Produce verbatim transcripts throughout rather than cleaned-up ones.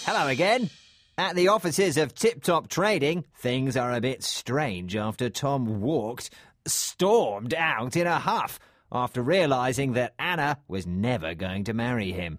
Hello again. At the offices of Tip Top Trading, things are a bit strange after Tom walked, stormed out in a huff after realising that Anna was never going to marry him.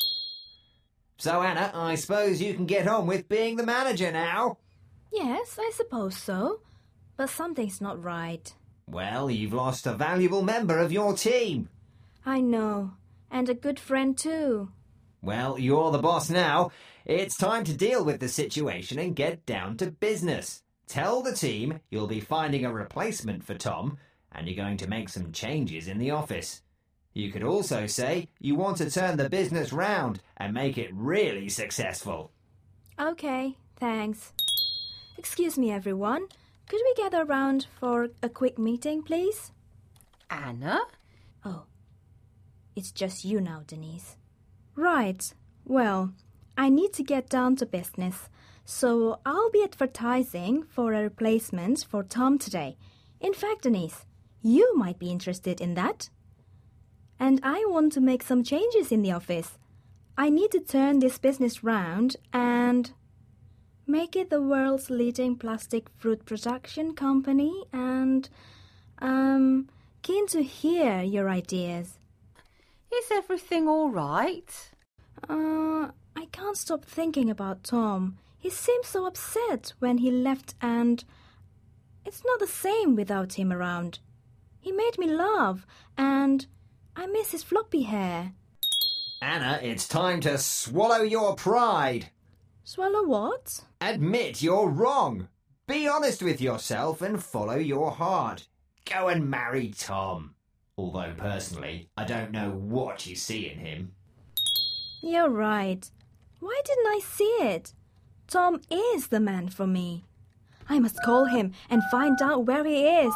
So, Anna, I suppose you can get on with being the manager now? Yes, I suppose so. But something's not right. Well, you've lost a valuable member of your team. I know. And a good friend too. Well, you're the boss now. It's time to deal with the situation and get down to business. Tell the team you'll be finding a replacement for Tom and you're going to make some changes in the office. You could also say you want to turn the business round and make it really successful. Okay, thanks. Excuse me, everyone. Could we gather around for a quick meeting, please? Anna? Oh, it's just you now, Denise. Right. Well, I need to get down to business, so I'll be advertising for a replacement for Tom today. In fact, Denise, you might be interested in that. And I want to make some changes in the office. I need to turn this business round and make it the world's leading plastic fruit production company and, um, keen to hear your ideas. Is everything all right? Uh, I can't stop thinking about Tom. He seemed so upset when he left and it's not the same without him around. He made me laugh and I miss his floppy hair. Anna, it's time to swallow your pride. Swallow what? Admit you're wrong. Be honest with yourself and follow your heart. Go and marry Tom. Although, personally, I don't know what you see in him. You're right. Why didn't I see it? Tom is the man for me. I must call him and find out where he is.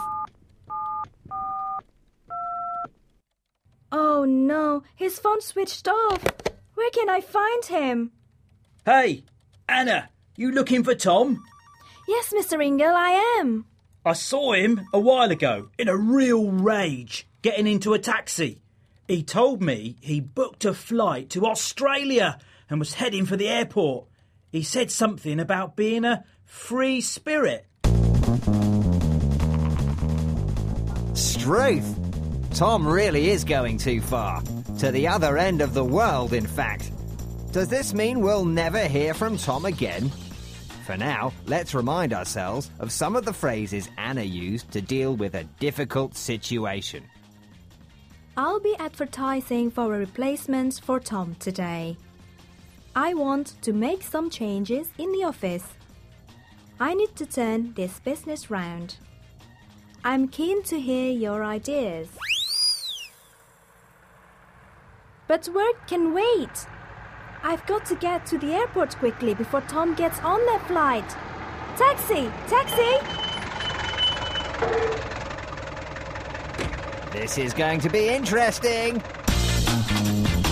Oh no, his phone switched off. Where can I find him? Hey, Anna, you looking for Tom? Yes, Mister Ingle, I am. I saw him a while ago in a real rage, getting into a taxi. He told me he booked a flight to Australia and was heading for the airport. He said something about being a free spirit. Struth! Tom really is going too far. To the other end of the world, in fact. Does this mean we'll never hear from Tom again? For now, let's remind ourselves of some of the phrases Anna used to deal with a difficult situation. I'll be advertising for a replacement for Tom today. I want to make some changes in the office. I need to turn this business round. I'm keen to hear your ideas. But work can wait. I've got to get to the airport quickly before Tom gets on that flight. Taxi! Taxi! This is going to be interesting.